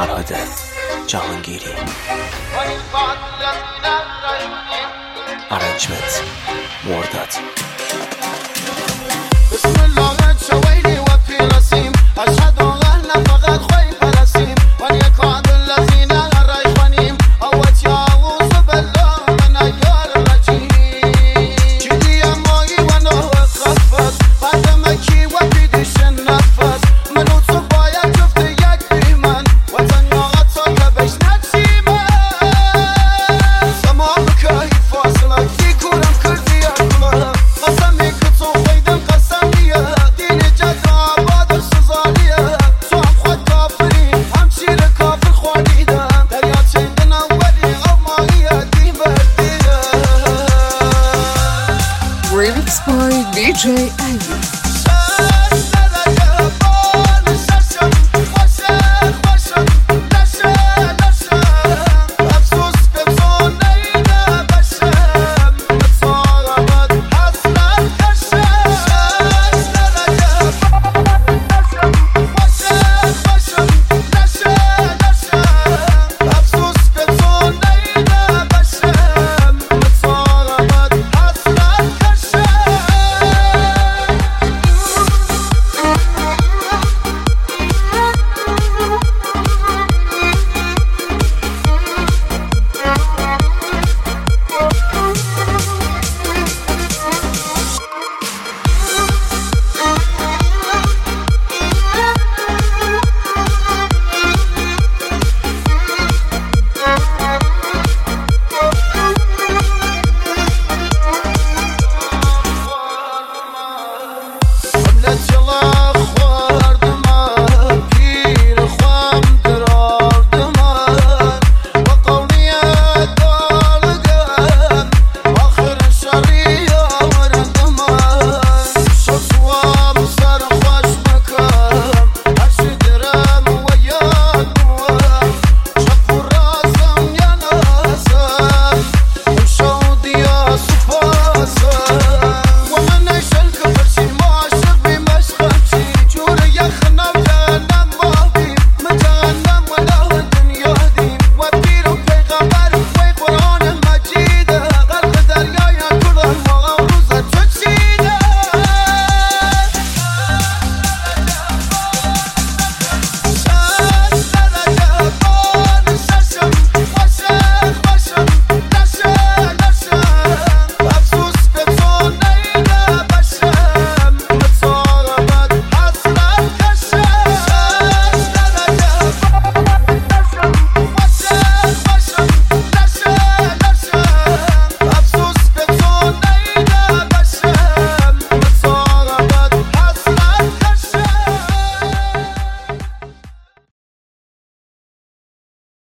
فرهاد جهانگیری. ارنجمنت مرداد. بسم الله شويلي وفي رسيم أشهد أن فقط خوي برسيم وليكن الذين الريحانيم أوت يعوذ بالله من أيار الرجيم جدي ماي وأنا خفت بعد ما كي وفي دش النفس منو صبايا شفت يك بمن وتنيا عطاك بش نسيمة سما بكاي فاصلك في كورم كردي أكلها قسمي كتو خيدم قسمية ديني جدا عباد السزالية صعب خد كافري همشي لكافر خواليدا دريات شندنا ولي أمائية دي بردية. Remix by DJ Elvis.